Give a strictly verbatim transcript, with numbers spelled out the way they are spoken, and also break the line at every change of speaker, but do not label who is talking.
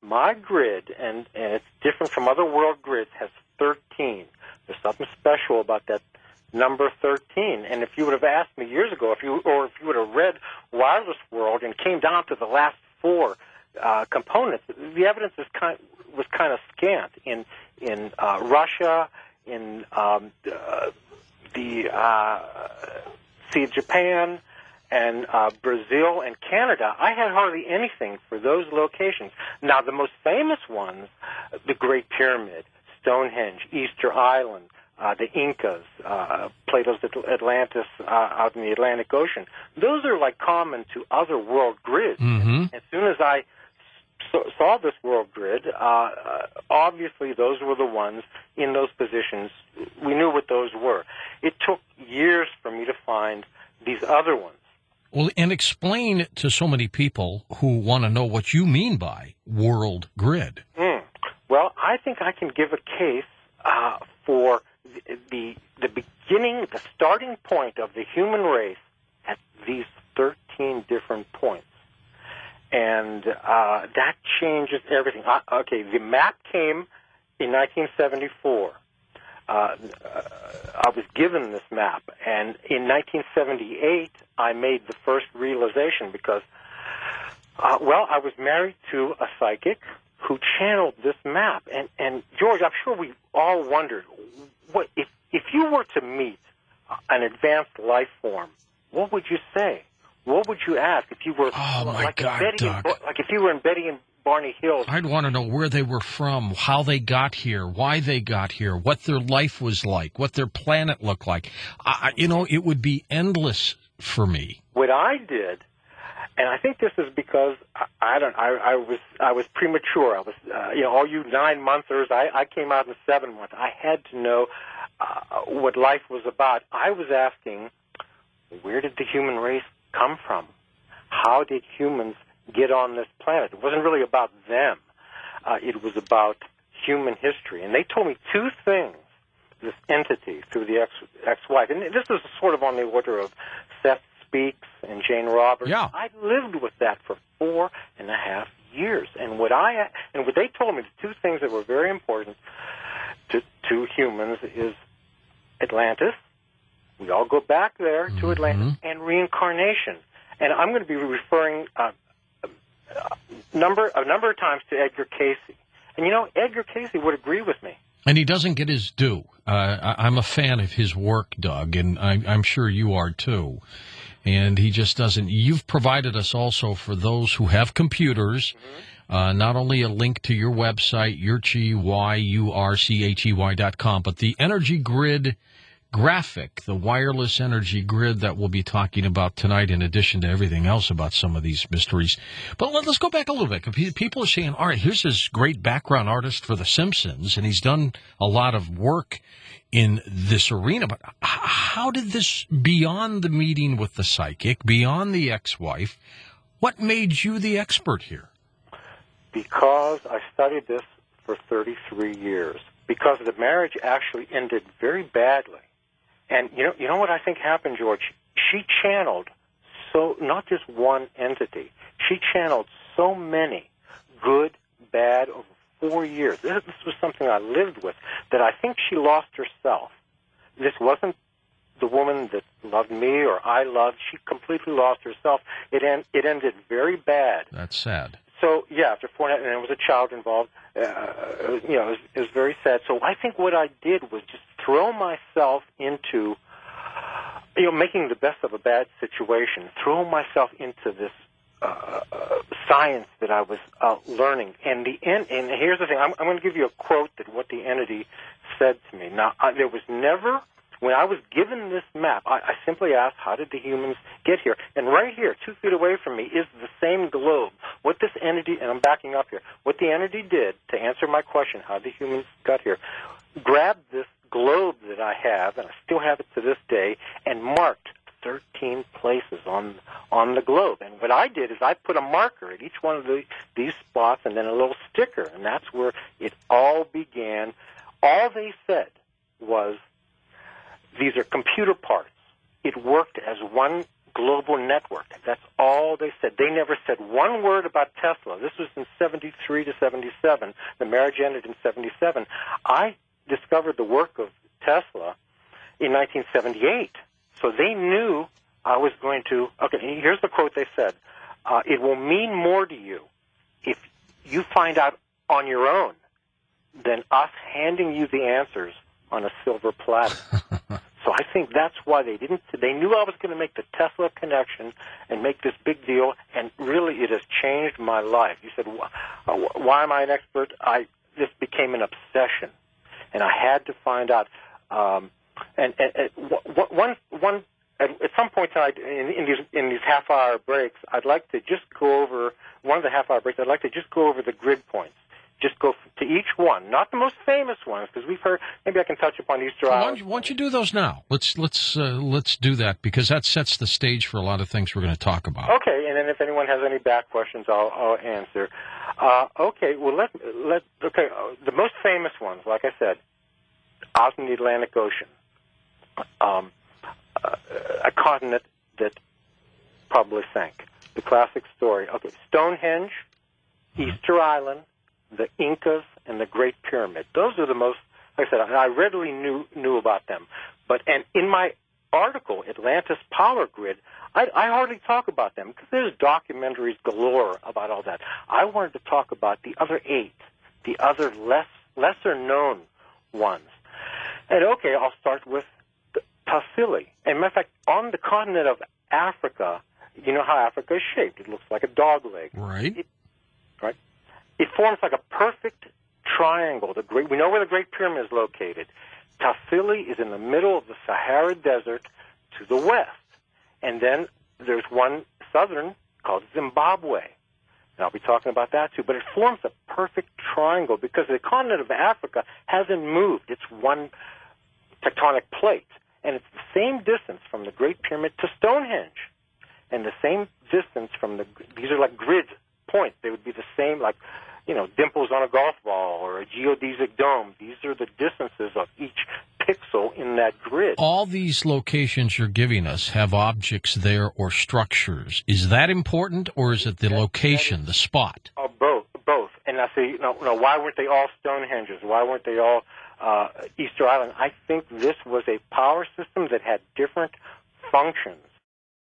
my grid, and, and it's different from other world grids, has thirteen. There's something special about that number thirteen. And if you would have asked me years ago, if you or if you would have read Wireless World and came down to the last four uh, components, the evidence is kind was kind of scant in in uh, Russia, in um, uh, the uh, see Japan, and uh, Brazil and Canada. I had hardly anything for those locations. Now, the most famous ones, the Great Pyramid, Stonehenge, Easter Island, uh, the Incas, uh, Plato's Atlantis uh, out in the Atlantic Ocean, those are like common to other world grids.
Mm-hmm.
As soon as I so, saw this world grid, uh, uh, obviously those were the ones in those positions. We knew what those were. It took years for me to find these other ones.
Well, and explain to so many people who want to know what you mean by world grid.
Mm. Well, I think I can give a case uh, for the, the the beginning, the starting point of the human race at these thirteen different points. And uh, that changes everything. Uh, okay, the map came in nineteen seventy-four. Uh, I was given this map, and in nineteen seventy-eight, I made the first realization because, uh, well, I was married to a psychic who channeled this map. And, and George, I'm sure we all wondered, what if, if you were to meet an advanced life form, what would you say? What would you ask if you were
oh my
like,
God,
Betty
Doc.
and, like if you were in Betty and Barney Hills?
I'd want to know where they were from, how they got here, why they got here, what their life was like, what their planet looked like. I, you know, it would be endless for me.
What I did, and I think this is because I, I don't, I, I was, I was premature. I was, uh, you know, all you nine monthers. I, I came out in seven months. I had to know uh, what life was about. I was asking, where did the human race come from? How did humans get on this planet? It wasn't really about them. Uh, it was about human history. And they told me two things, this entity through the ex, ex-wife. And this is sort of on the order of Seth Speaks and Jane Roberts.
Yeah.
I lived with that for four and a half years. And what I and what they told me, the two things that were very important to, to humans is Atlantis. We all go back there to
mm-hmm.
Atlantis, and reincarnation. And I'm going to be referring uh, a number a number of times to Edgar Cayce. And, you know, Edgar Cayce would agree with me.
And he doesn't get his due. Uh, I, I'm a fan of his work, Doug, and I, I'm sure you are too. And he just doesn't. You've provided us also for those who have computers, mm-hmm. uh, not only a link to your website, Yurchy, Y U R C H E Y dot com, but the Energy Grid graphic, the wireless energy grid that we'll be talking about tonight, in addition to everything else about some of these mysteries. But let, let's go back a little bit. People are saying, all right, here's this great background artist for The Simpsons, and he's done a lot of work in this arena. But how did this, beyond the meeting with the psychic, beyond the ex-wife, what made you the expert here?
Because I studied this for thirty-three years. Because the marriage actually ended very badly. And you know, you know what I think happened, George? She channeled so not just one entity. She channeled so many, good, bad, over four years. This, this was something I lived with, that I think she lost herself. This wasn't the woman that loved me or I loved. She completely lost herself. It en- it ended very bad.
That's sad.
So, yeah, after four and there was a child involved, uh, you know, it was, it was very sad. So I think what I did was just throw myself into, you know, making the best of a bad situation, throw myself into this uh, uh, science that I was uh, learning. And the en- and here's the thing, I'm, I'm going to give you a quote that what the entity said to me. Now, I, there was never... When I was given this map, I, I simply asked, how did the humans get here? And right here, two feet away from me, is the same globe. What this entity, and I'm backing up here, what the entity did to answer my question, how the humans got here, grabbed this globe that I have, and I still have it to this day, and marked thirteen places on on the globe. And what I did is I put a marker at each one of the, these spots and then a little sticker, and that's where it all began. All they said was, these are computer parts. It worked as one global network. That's all they said. They never said one word about Tesla. This was in seventy-three to seventy-seven. The marriage ended in seventy-seven. I discovered the work of Tesla in nineteen seventy-eight. So they knew I was going to, okay, here's the quote they said. Uh, it will mean more to you if you find out on your own than us handing you the answers on a silver platter. So I think that's why they didn't, they knew I was going to make the Tesla connection and make this big deal, and really it has changed my life. You said, why am I an expert? I, this became an obsession, and I had to find out. Um, and, and, and one, one, at, at some point in, in these in these half-hour breaks, I'd like to just go over, one of the half-hour breaks, I'd like to just go over the grid points. Just go to each one, not the most famous ones, because we've heard. Maybe I can touch upon Easter
Island.
Island.
Why don't you, why don't you do those now? Let's let's uh, let's do that, because that sets the stage for a lot of things we're going to talk about.
Okay, and then if anyone has any back questions, I'll, I'll answer. Uh, okay, well let let okay uh, the most famous ones, like I said, out in the Atlantic Ocean, um, uh, a continent that probably sank. The classic story. Okay, Stonehenge, mm-hmm. Easter Island, the Incas, and the Great Pyramid. Those are the most, like I said, I readily knew knew about them. But and in my article, Atlantis Power Grid, I, I hardly talk about them because there's documentaries galore about all that. I wanted to talk about the other eight, the other less lesser known ones. And okay, I'll start with Tassili. And matter of fact, on the continent of Africa, you know how Africa is shaped. It looks like a dog leg.
Right.
It, right. It forms like a perfect triangle. The great, we know where the Great Pyramid is located. Tassili is in the middle of the Sahara Desert to the west. And then there's one southern called Zimbabwe. And I'll be talking about that too. But it forms a perfect triangle because the continent of Africa hasn't moved. It's one tectonic plate. And it's the same distance from the Great Pyramid to Stonehenge. And the same distance from the, these are like grid points. They would be the same, like, you know, dimples on a golf ball or a geodesic dome. These are the distances of each pixel in that grid.
All these locations you're giving us have objects there or structures. Is that important, or is it the that, location, that is, the spot?
Oh, both, both. And I say, you know, you know, why weren't they all Stonehenges? Why weren't they all uh, Easter Island? I think this was a power system that had different functions.